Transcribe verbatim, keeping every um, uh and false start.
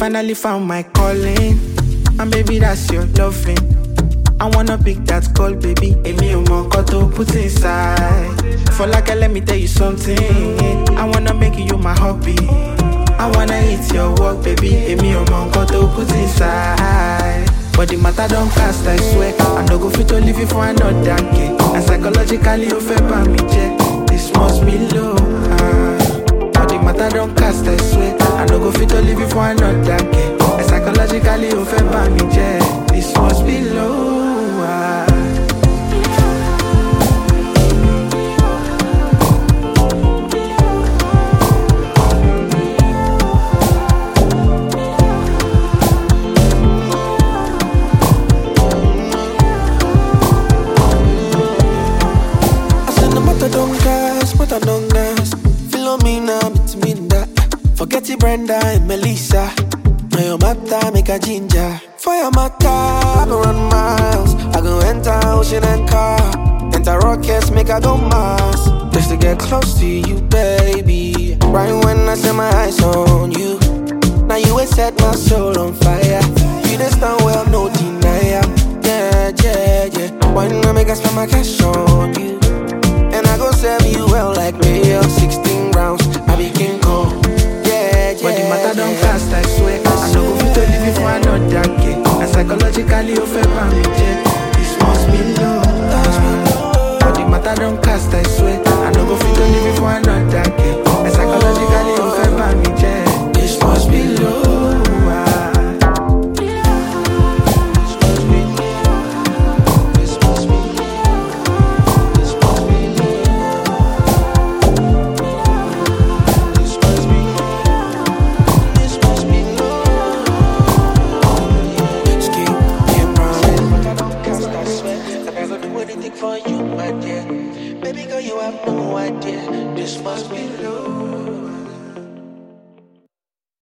finally found my calling, and baby, that's your loving. I wanna pick that call, baby. Emi o mo nkan to put inside. For like, let me tell you something. I wanna make you my hobby. I wanna eat your work, baby. Emi o mo nkan to put inside. But the matter don't cast, I swear. I no go fit to leave you for another day. And psychologically, you feel by me, check. This must be low. Ah. But the matter don't cast, I swear. I no go fit to leave you for another day. And psychologically, you feel by me, check. This must be low. Ah. Forget it, Brenda and Melissa. Now your matter make a ginger. For your matter, I go run miles. I go enter ocean and car. Enter rockets, make I go Mars. Just to get close to you, baby. Right when I set my eyes on you. Now you ain't set my soul on fire. You just stand well, no denial. Yeah, yeah, yeah. Why not make I spend my cash on you? And I go serve you well like Mayo. Sixteen rounds, I be King Kong. But the matter don't cast, I swear. I no go fit to leave you for another day. And psychologically, you feel by me, check. This must be low. Ah. But the matter don't cast, I swear. I no go fit to leave you for another day. And psychologically, you feel by me, check. This must be low. Ah. For you, my dear. Baby girl, you have no idea. This must be love.